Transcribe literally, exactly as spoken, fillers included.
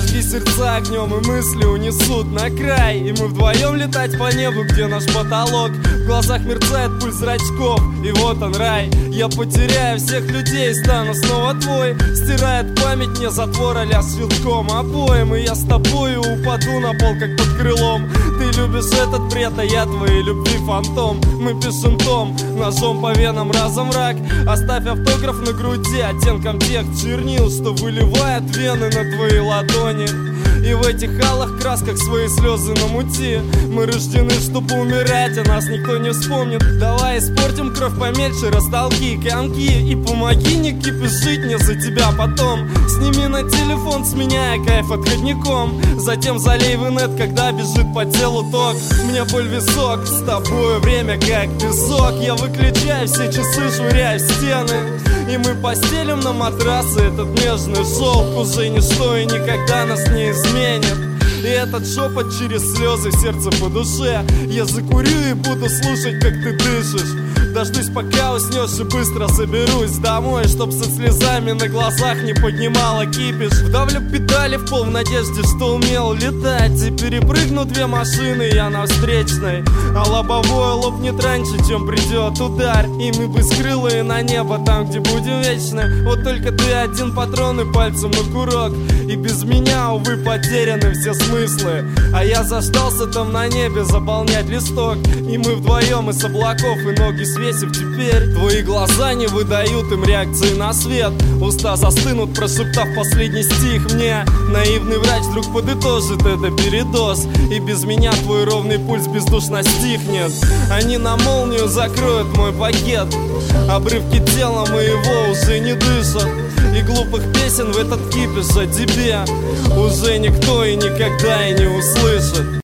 Зажги сердца огнем, и мысли унесут на край. И мы вдвоем летать по небу, где наш потолок. В глазах мерцает пульс зрачков, и вот он рай. Я потеряю всех людей, стану снова твой. Стирает память мне затвор а-ля свитком обоим. И я с тобою упаду на пол, как под крылом. Ты любишь этот бред, а я твоей любви фантом. Мы пишем том, ножом по венам разом враг. Оставь автограф на груди оттенком тех чернил, что выливает вены на твои ладони. И в этих алых красках свои слезы намути. Мы рождены, чтобы умирать, а нас никто не вспомнит. Давай испортим кровь помельче, растолки комки. И помоги не кипишить мне за тебя потом. Сними на телефон, сменяя кайф отходником. Затем залей в инет, когда бежит по телу ток. Мне боль висок, с тобою время как песок. Я выключаю все часы, швыряю в стены. И мы постелим на матрасы этот нежный шелк. Уже ничто и никогда нас не изменит. И этот шепот через слезы в сердце по душе. Я закурю и буду слушать, как ты дышишь. Дождусь, пока уснешь, и быстро соберусь домой, чтоб со слезами на глазах не поднимала кипиш. Вдавлю педали в пол в надежде, что умел летать. И перепрыгну две машины, я на встречной. А лобовое лопнет раньше, чем придет удар. И мы бескрылые на небо, там, где будем вечны. Вот только ты один патрон и пальцем на курок. И без меня, увы, потеряны все смыслы. А я заждался там на небе заполнять листок. И мы вдвоем из облаков и ноги светят. Теперь твои глаза не выдают им реакции на свет. Уста застынут, прошептав последний стих мне. Наивный врач вдруг подытожит это передоз. И без меня твой ровный пульс бездушно стихнет. Они на молнию закроют мой пакет. Обрывки тела моего уже не дышат. И глупых песен в этот кипиш о тебе уже никто и никогда и не услышит.